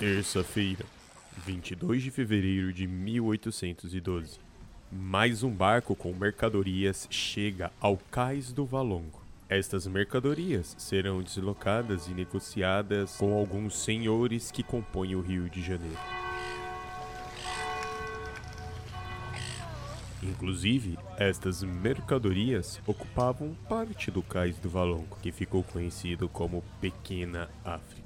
Terça-feira, 22 de fevereiro de 1812. Mais um barco com mercadorias chega ao cais do Valongo. Estas mercadorias serão deslocadas e negociadas com alguns senhores que compõem o Rio de Janeiro. Inclusive, estas mercadorias ocupavam parte do cais do Valongo, que ficou conhecido como Pequena África.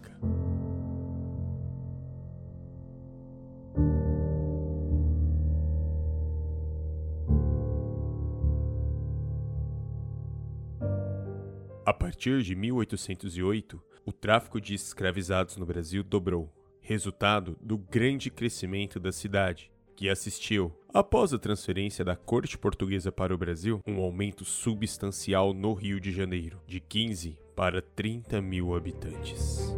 A partir de 1808, o tráfico de escravizados no Brasil dobrou, resultado do grande crescimento da cidade, que assistiu, após a transferência da corte portuguesa para o Brasil, um aumento substancial no Rio de Janeiro, de 15 para 30 mil habitantes.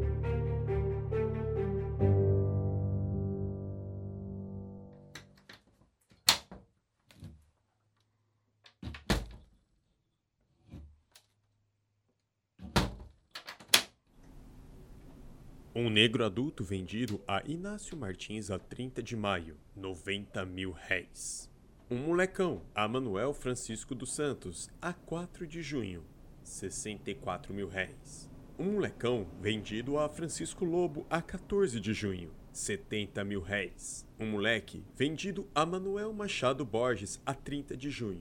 Um negro adulto vendido a Inácio Martins a 30 de maio, 90 mil réis. Um molecão a Manuel Francisco dos Santos a 4 de junho, 64 mil réis. Um molecão vendido a Francisco Lobo a 14 de junho, 70 mil réis. Um moleque vendido a Manuel Machado Borges a 30 de junho,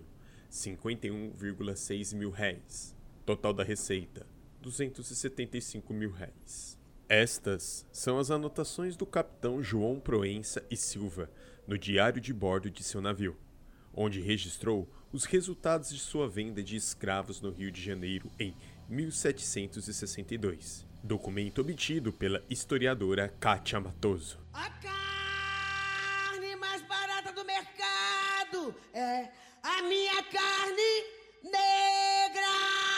51,6 mil réis. Total da receita, 275 mil réis. Estas são as anotações do capitão João Proença e Silva no diário de bordo de seu navio, onde registrou os resultados de sua venda de escravos no Rio de Janeiro em 1762, documento obtido pela historiadora Cátia Matoso. A carne mais barata do mercado é a minha carne negra.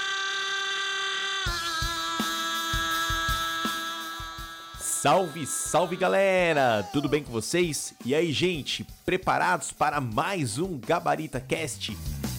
Salve, salve galera! Tudo bem com vocês? E aí, gente, preparados para mais um Gabarita Cast?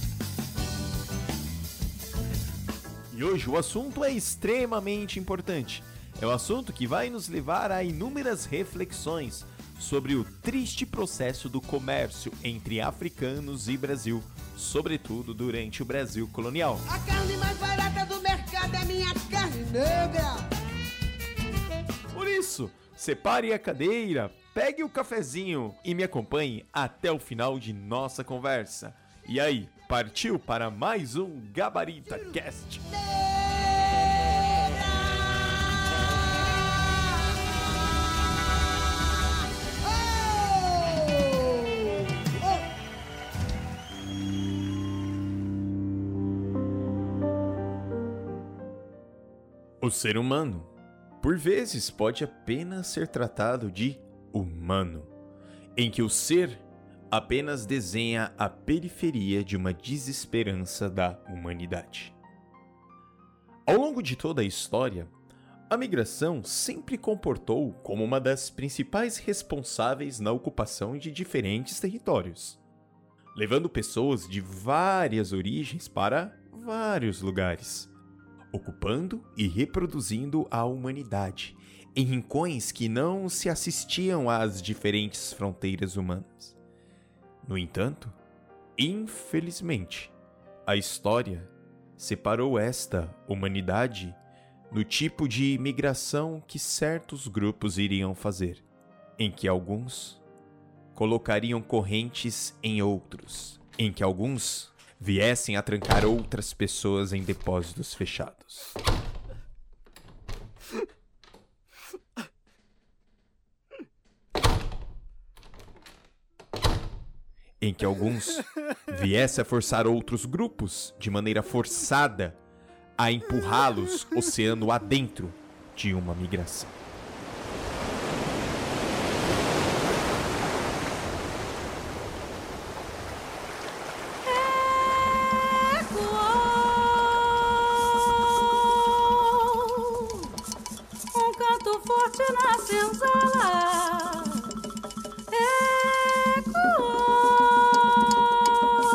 E hoje o assunto é extremamente importante. É um assunto que vai nos levar a inúmeras reflexões sobre o triste processo do comércio entre africanos e Brasil, sobretudo durante o Brasil colonial. A carne mais barata do mercado é minha carne negra. Por isso, separe a cadeira, pegue o cafezinho e me acompanhe até o final de nossa conversa. E aí, partiu para mais um Gabarita Cast? O ser humano, por vezes, pode apenas ser tratado de humano, em que o ser apenas desenha a periferia de uma desesperança da humanidade. Ao longo de toda a história, a migração sempre comportou como uma das principais responsáveis na ocupação de diferentes territórios, levando pessoas de várias origens para vários lugares, ocupando e reproduzindo a humanidade em rincões que não se assistiam às diferentes fronteiras humanas. No entanto, infelizmente, a história separou esta humanidade no tipo de migração que certos grupos iriam fazer, em que alguns colocariam correntes em outros, em que alguns viessem a trancar outras pessoas em depósitos fechados. Em que alguns viessem a forçar outros grupos, de maneira forçada, a empurrá-los oceano adentro de uma migração. Forte na senzala,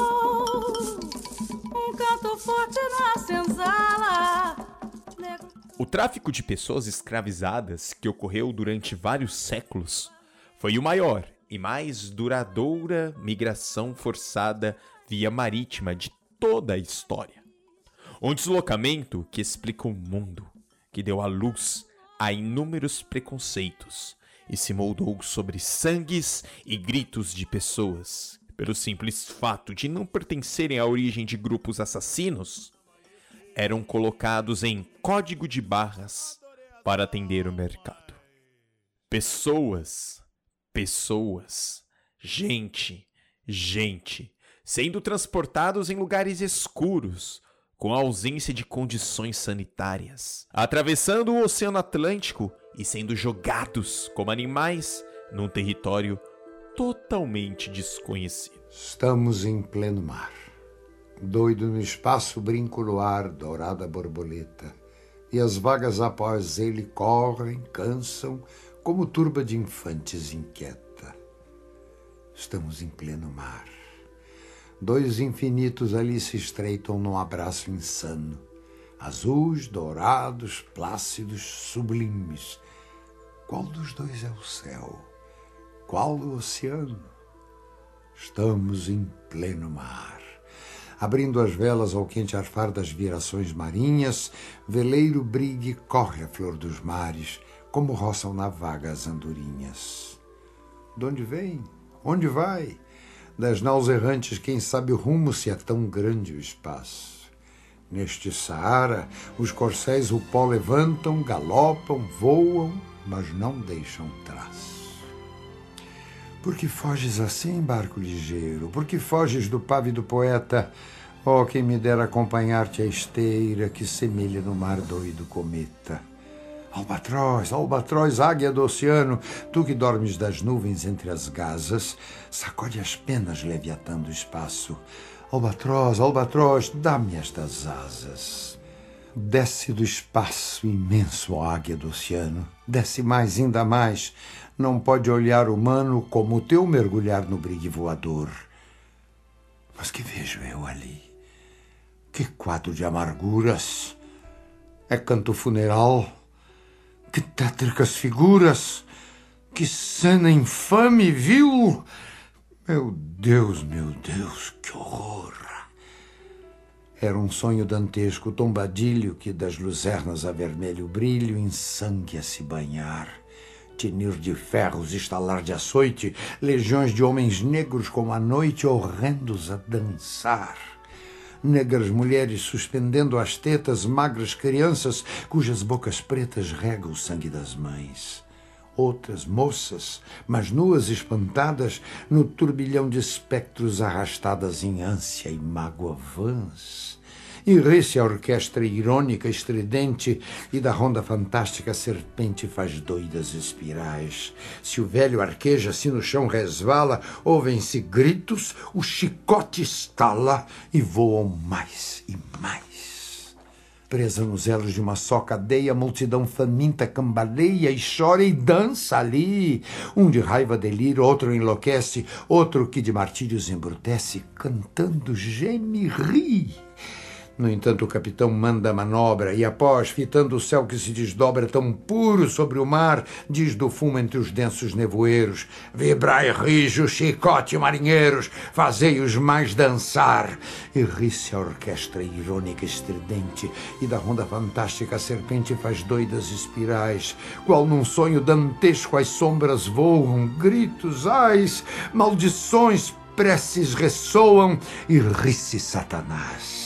ecoou. Um canto forte na senzala. O tráfico de pessoas escravizadas, que ocorreu durante vários séculos, foi o maior e mais duradoura migração forçada via marítima de toda a história. Um deslocamento que explica o mundo, que deu à luz a inúmeros preconceitos e se moldou sobre sangues e gritos de pessoas, pelo simples fato de não pertencerem à origem de grupos assassinos, eram colocados em código de barras para atender o mercado. Pessoas, gente, sendo transportados em lugares escuros, com ausência de condições sanitárias, atravessando o Oceano Atlântico e sendo jogados como animais num território totalmente desconhecido. Estamos em pleno mar. Doido no espaço, brinco no ar, dourada borboleta. E as vagas após ele correm, cansam, como turba de infantes inquieta. Estamos em pleno mar. Dois infinitos ali se estreitam num abraço insano. Azuis, dourados, plácidos, sublimes. Qual dos dois é o céu? Qual o oceano? Estamos em pleno mar. Abrindo as velas ao quente arfar das virações marinhas, veleiro brigue corre a flor dos mares, como roçam na vaga as andorinhas. De onde vem? Onde vai? Das naus errantes, quem sabe o rumo, se é tão grande o espaço. Neste Saara, os corcéis o pó levantam, galopam, voam, mas não deixam traço. Por que foges assim, barco ligeiro? Por que foges do pávido poeta? Oh, quem me dera acompanhar-te a esteira que semelha no mar doido cometa. Albatroz, albatroz, águia do oceano, tu que dormes das nuvens entre as gazas, sacode as penas leviatando o espaço. Albatroz, albatroz, dá-me estas asas. Desce do espaço imenso, ó águia do oceano, desce mais, ainda mais. Não pode olhar humano como o teu mergulhar no brigue voador. Mas que vejo eu ali? Que quadro de amarguras! É canto funeral? Que tétricas figuras! Que cena infame, vil! Meu Deus, que horror! Era um sonho dantesco, tombadilho que das luzernas avermelha o brilho em sangue a se banhar. Tinir de ferros, estalar de açoite, legiões de homens negros como a noite, horrendos a dançar. Negras mulheres suspendendo as tetas, magras crianças, cujas bocas pretas regam o sangue das mães. Outras moças, mas nuas espantadas, no turbilhão de espectros arrastadas em ânsia e mágoa vãs. E ri-se a orquestra irônica, estridente, e da ronda fantástica a serpente faz doidas espirais. Se o velho arqueja, se no chão resvala, ouvem-se gritos, o chicote estala e voam mais e mais. Presa nos elos de uma só cadeia, a multidão faminta cambaleia e chora e dança ali. Um de raiva delira, outro enlouquece, outro que de martírios embrutece, cantando geme e ri. No entanto, o capitão manda a manobra e, após, fitando o céu que se desdobra tão puro sobre o mar, diz do fumo entre os densos nevoeiros: vibrai rijo, chicote, marinheiros, fazei-os mais dançar. E ri-se a orquestra irônica estridente, e da ronda fantástica a serpente faz doidas espirais. Qual num sonho dantesco as sombras voam, gritos, ais, maldições, preces ressoam, e ri-se Satanás.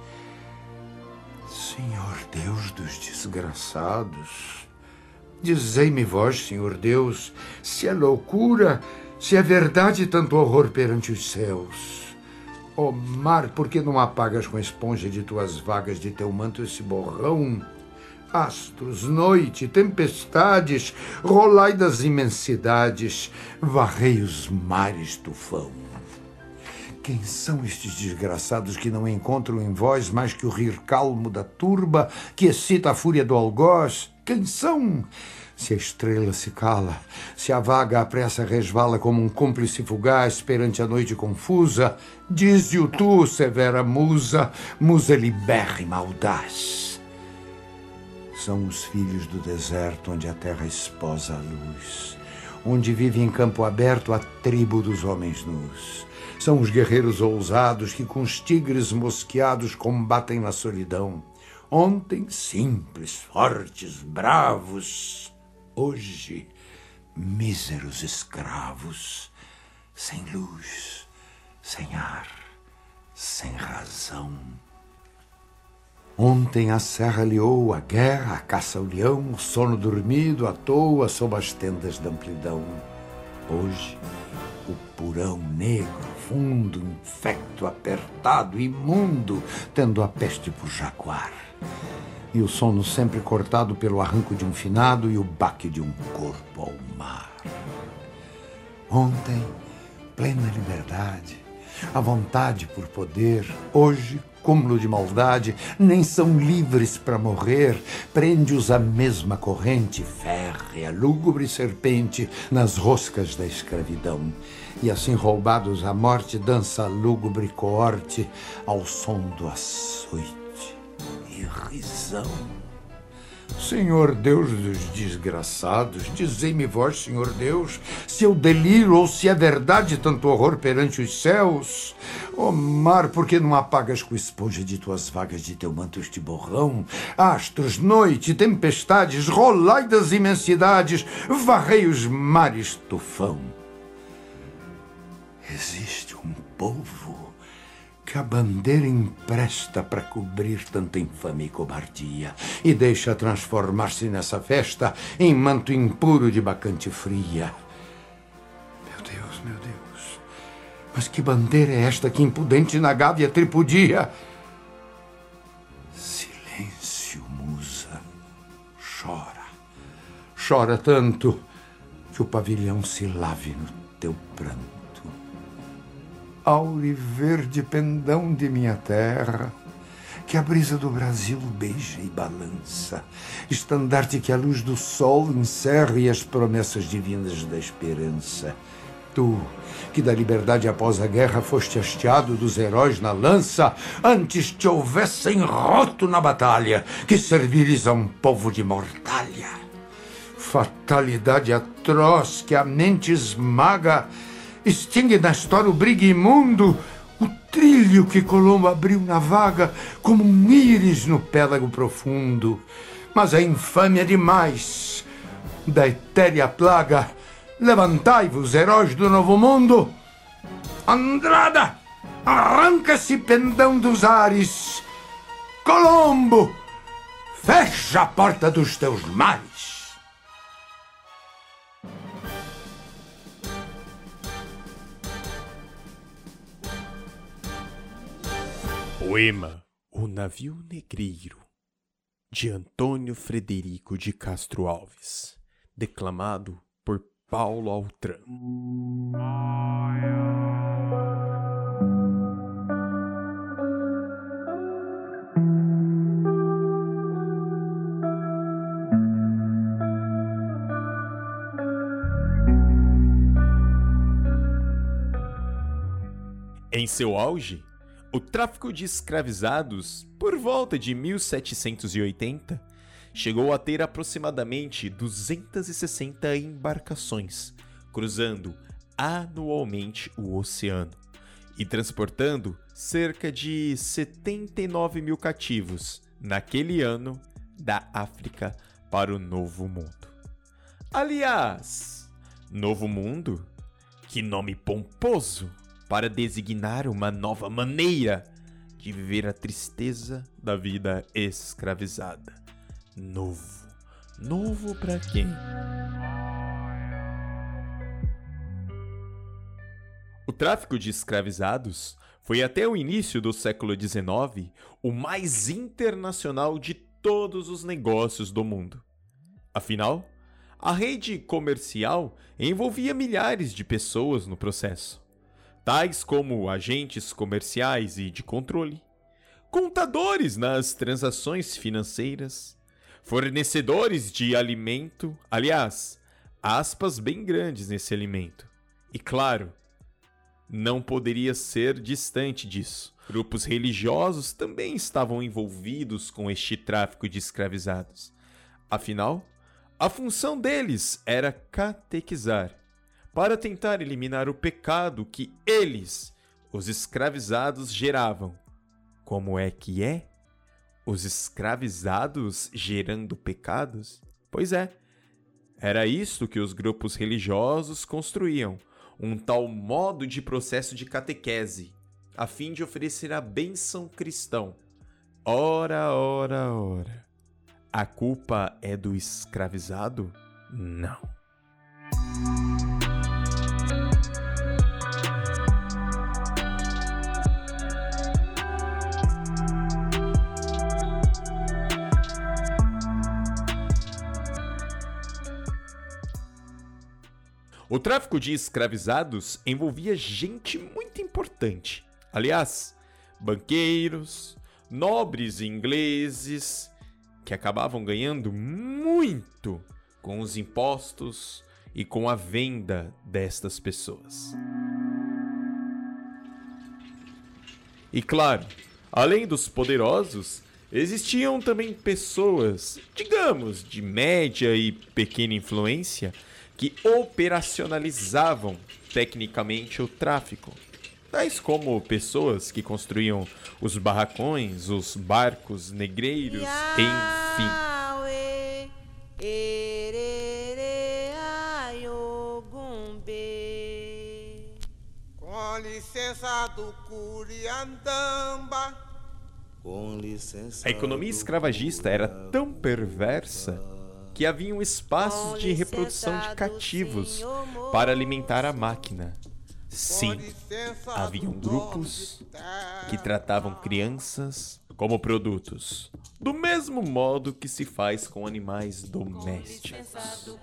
Senhor Deus dos desgraçados, dizei-me vós, Senhor Deus, se é loucura, se é verdade tanto horror perante os céus. Ó mar, por que não apagas com a esponja de tuas vagas de teu manto esse borrão? Astros, noite, tempestades, rolai das imensidades, varrei os mares, tufão. Quem são estes desgraçados que não encontram em vós mais que o rir calmo da turba que excita a fúria do algoz? Quem são? Se a estrela se cala, se a vaga à pressa resvala como um cúmplice fugaz perante a noite confusa, dize-o tu, severa musa, musa libérrima, audaz. São os filhos do deserto onde a terra esposa a luz, onde vive em campo aberto a tribo dos homens nus. São os guerreiros ousados que com os tigres mosqueados combatem na solidão. Ontem simples, fortes, bravos. Hoje míseros escravos, sem luz, sem ar, sem razão. Ontem a serra liou a guerra, a caça ao leão, o sono dormido à toa sob as tendas da amplidão. Hoje, o purão negro, fundo, infecto, apertado, imundo, tendo a peste por jaguar. E o sono sempre cortado pelo arranco de um finado e o baque de um corpo ao mar. Ontem, plena liberdade, a vontade por poder. Hoje, cúmulo de maldade, nem são livres para morrer. Prende-os a mesma corrente férrea, lúgubre serpente nas roscas da escravidão. E assim roubados à morte, dança a lúgubre coorte ao som do açoite e risão. Senhor Deus dos desgraçados, dizei-me vós, Senhor Deus, se eu deliro ou se é verdade tanto horror perante os céus. Ó mar, por que não apagas com esponja de tuas vagas de teu manto este borrão? Astros, noite, tempestades, rolai das imensidades, varrei os mares, tufão. Existe um povo que a bandeira empresta para cobrir tanta infame e cobardia e deixa transformar-se nessa festa em manto impuro de bacante fria. Meu Deus, mas que bandeira é esta que impudente na gávea tripudia? Silêncio, musa, chora tanto que o pavilhão se lave no teu pranto. Auriverde pendão de minha terra, que a brisa do Brasil beija e balança, estandarte que a luz do sol encerra e as promessas divinas da esperança. Tu, que da liberdade após a guerra foste hasteado dos heróis na lança, antes te houvessem roto na batalha, que servires a um povo de mortalha. Fatalidade atroz que a mente esmaga, extingue na história o brigue imundo, o trilho que Colombo abriu na vaga, como um íris no pélago profundo. Mas a infâmia demais da etérea plaga. Levantai-vos, heróis do novo mundo. Andrada, arranca-se pendão dos ares. Colombo, fecha a porta dos teus mares. Poema O Navio Negreiro, de Antônio Frederico de Castro Alves, declamado por Paulo Altran. Em seu auge, o tráfico de escravizados, por volta de 1780, chegou a ter aproximadamente 260 embarcações, cruzando anualmente o oceano e transportando cerca de 79 mil cativos naquele ano da África para o Novo Mundo. Aliás, Novo Mundo? Que nome pomposo para designar uma nova maneira de viver a tristeza da vida escravizada. Novo. Novo para quem? O tráfico de escravizados foi até o início do século XIX o mais internacional de todos os negócios do mundo. Afinal, a rede comercial envolvia milhares de pessoas no processo, tais como agentes comerciais e de controle, contadores nas transações financeiras, fornecedores de alimento, aliás, aspas bem grandes nesse alimento. E claro, não poderia ser distante disso. Grupos religiosos também estavam envolvidos com este tráfico de escravizados, Afinal, a função deles era catequizar, para tentar eliminar o pecado que eles, os escravizados, geravam. Como é que é? Os escravizados gerando pecados? Pois é, era isto que os grupos religiosos construíam, um tal modo de processo de catequese, a fim de oferecer a bênção cristão. Ora, ora, ora. A culpa é do escravizado? Não. O tráfico de escravizados envolvia gente muito importante. Aliás, banqueiros, nobres ingleses, que acabavam ganhando muito com os impostos e com a venda destas pessoas. E claro, além dos poderosos, existiam também pessoas, digamos, de média e pequena influência, que operacionalizavam tecnicamente o tráfico, tais como pessoas que construíam os barracões, os barcos negreiros, enfim. Com licença do Curiandamba. A economia escravagista era tão perversa que haviam espaços de reprodução de cativos para alimentar a máquina. Sim, haviam grupos que tratavam crianças como produtos, do mesmo modo que se faz com animais domésticos.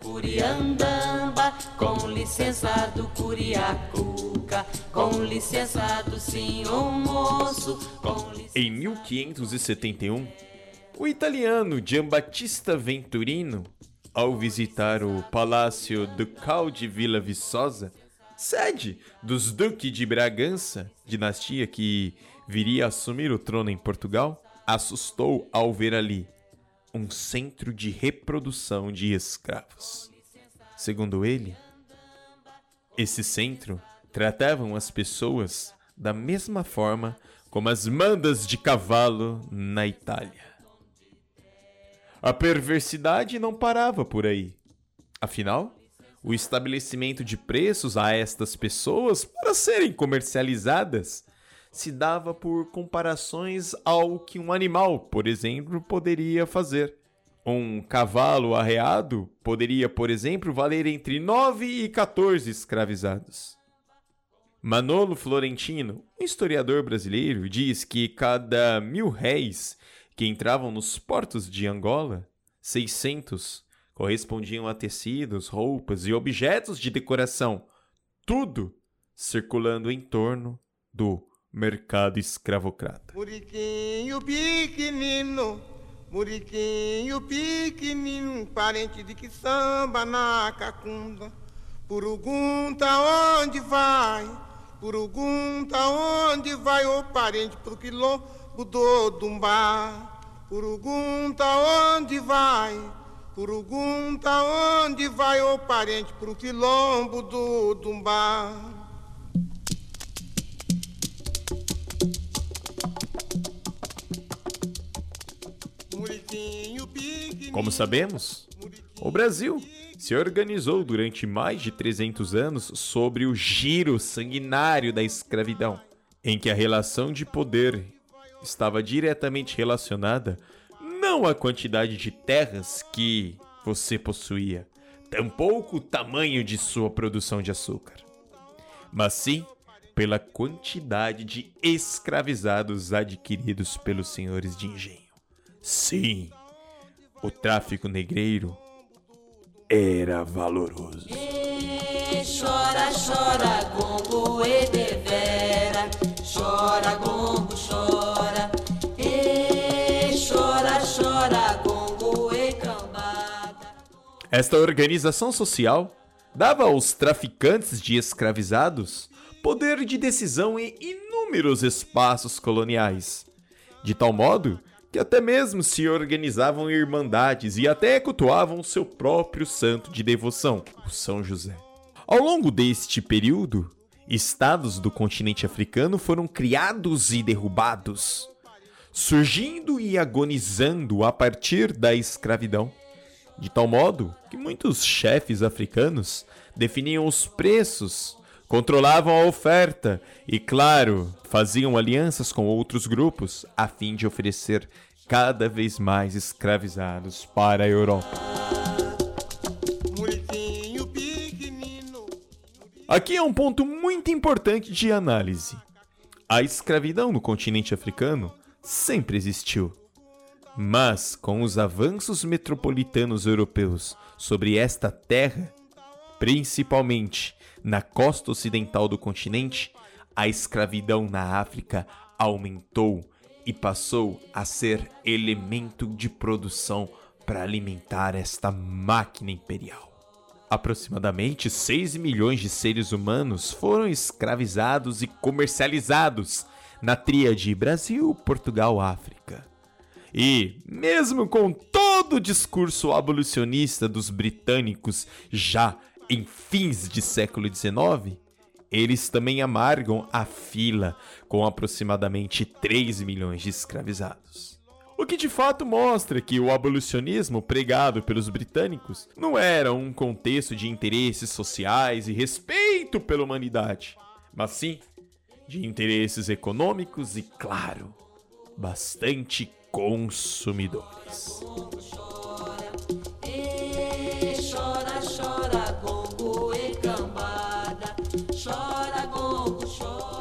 Com licença do Curiacuca, com licença do senhor moço. Em 1571, o italiano Giambattista Venturino, ao visitar o Palácio Ducal de Villa Viçosa, sede dos Duques de Bragança, dinastia que viria a assumir o trono em Portugal, assustou ao ver ali um centro de reprodução de escravos. Segundo ele, esse centro tratavam as pessoas da mesma forma como as mandas de cavalo na Itália. A perversidade não parava por aí. Afinal, o estabelecimento de preços a estas pessoas para serem comercializadas se dava por comparações ao que um animal, por exemplo, poderia fazer. Um cavalo arreado poderia, por exemplo, valer entre 9 e 14 escravizados. Manolo Florentino, um historiador brasileiro, diz que cada 1.000 réis que entravam nos portos de Angola, 600 correspondiam a tecidos, roupas e objetos de decoração, tudo circulando em torno do mercado escravocrata. Muriquinho pequenino, parente de que samba na cacunda. Purugunta onde vai, ô parente pro quilombo do Dumbá. Purugunta onde vai, ô parente pro quilombo do Dumbá. Como sabemos, o Brasil se organizou durante mais de 300 anos sobre o giro sanguinário da escravidão, em que a relação de poder estava diretamente relacionada não à quantidade de terras que você possuía, tampouco o tamanho de sua produção de açúcar, mas sim pela quantidade de escravizados adquiridos pelos senhores de engenho. Sim, o tráfico negreiro era valoroso. Chora, chora, gongo e devera. Chora, gongo, chora. Chora, chora, gongo e cambada. Esta organização social dava aos traficantes de escravizados poder de decisão em inúmeros espaços coloniais, de tal modo que até mesmo se organizavam em irmandades e até cultuavam seu próprio santo de devoção, o São José. Ao longo deste período, estados do continente africano foram criados e derrubados, surgindo e agonizando a partir da escravidão, de tal modo que muitos chefes africanos definiam os preços, controlavam a oferta e, claro, faziam alianças com outros grupos a fim de oferecer cada vez mais escravizados para a Europa. Aqui é um ponto muito importante de análise. A escravidão no continente africano sempre existiu. Mas, com os avanços metropolitanos europeus sobre esta terra, principalmente na costa ocidental do continente, a escravidão na África aumentou e passou a ser elemento de produção para alimentar esta máquina imperial. Aproximadamente 6 milhões de seres humanos foram escravizados e comercializados na tríade Brasil, Portugal, África. E, mesmo com todo o discurso abolicionista dos britânicos já em fins de século XIX, eles também amargam a fila com aproximadamente 3 milhões de escravizados. O que de fato mostra que o abolicionismo pregado pelos britânicos não era um contexto de interesses sociais e respeito pela humanidade, mas sim de interesses econômicos e, claro, bastante consumidores. Chora, chora, gongo e cambada. Chora, gongo, chora.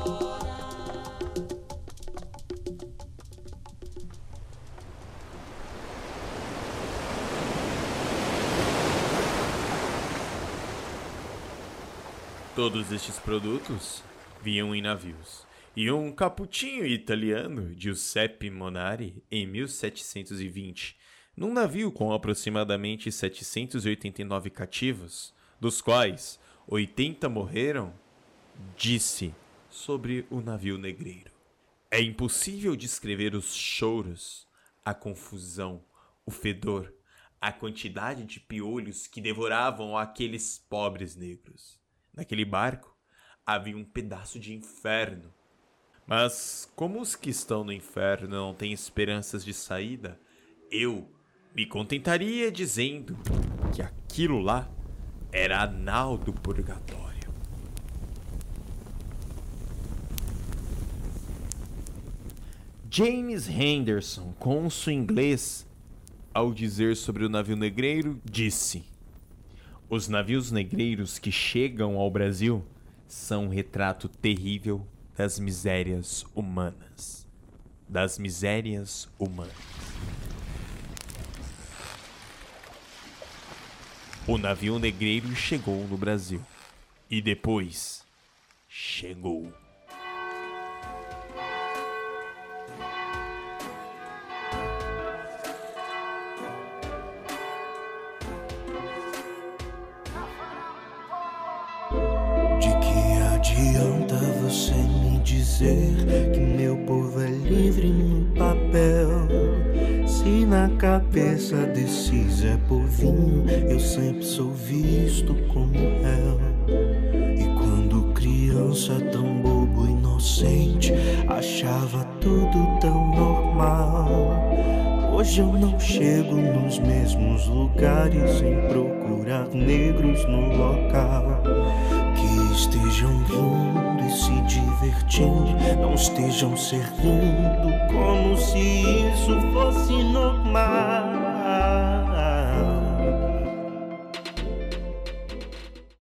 Todos estes produtos vinham em navios. E um cappuccino italiano, Giuseppe Monari, em 1720, num navio com aproximadamente 789 cativos, dos quais 80 morreram, disse sobre o navio negreiro: é impossível descrever os choros, a confusão, o fedor, a quantidade de piolhos que devoravam aqueles pobres negros. Naquele barco havia um pedaço de inferno. Mas como os que estão no inferno não têm esperanças de saída, eu me contentaria dizendo que aquilo lá era a nau do purgatório. James Henderson, cônsul inglês, ao dizer sobre o navio negreiro, disse: os navios negreiros que chegam ao Brasil são um retrato terrível das misérias humanas. Das misérias humanas. O navio negreiro chegou no Brasil. E depois chegou. Adianta você me dizer que meu povo é livre no papel, se na cabeça desses é povinho, eu sempre sou visto como réu. E quando criança tão bobo, inocente, achava tudo tão normal. Hoje eu não chego nos mesmos lugares sem procurar negros no local. Que estejam rindo e se divertindo, não estejam servindo como se isso fosse normal.